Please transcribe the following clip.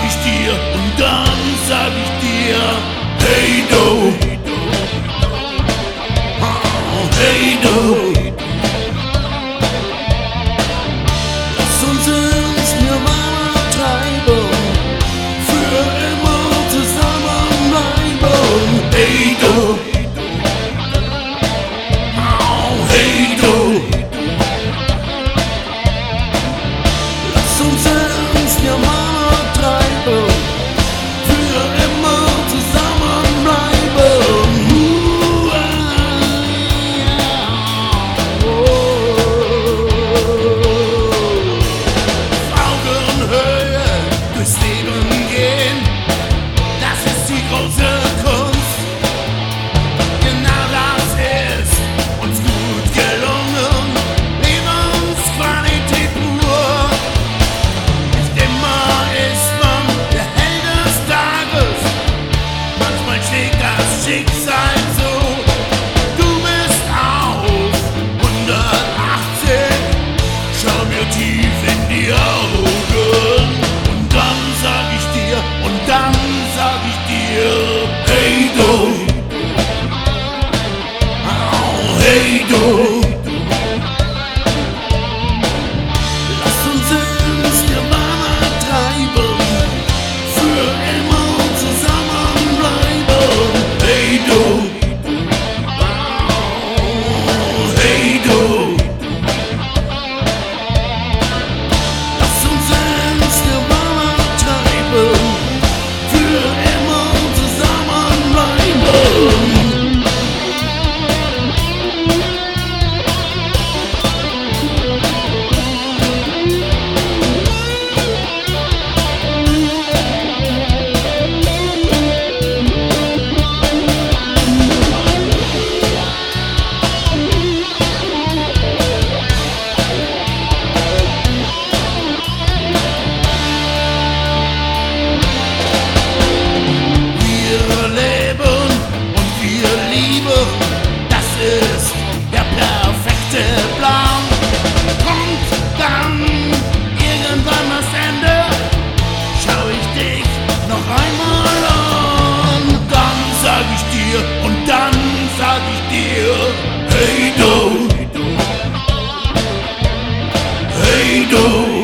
ich dir und dann sag ich dir, hey du, oh, hey du. Lass uns ins Nirvana treiben, für immer zusammen bleiben, hey du, oh, hey du. Lass uns ins Nirvana treiben, für immer zusammen bleiben. Auf Augenhöhe durchs Leben gehen, das ist die große Kunst. Genau das ist uns gut gelungen. Lebensqualität pur. Nicht immer ist man der Held des Tages, manchmal schlägt das Schicksal zu. Du bist auf 180, schau mir tief in die Augen und dann sag ich dir, hey du, oh, hey du. Lass uns ins Nirvana treiben, für immer zusammen bleiben. Hey du, oh, hey du. Lass uns ins Nirvana treiben, für immer zusammen bleiben. Wir leben und wir lieben, das ist der perfekte Plan. Kommt dann irgendwann das Ende, schau ich dich noch einmal an. Dann sag ich dir und dann sag ich dir, hey du, hey du.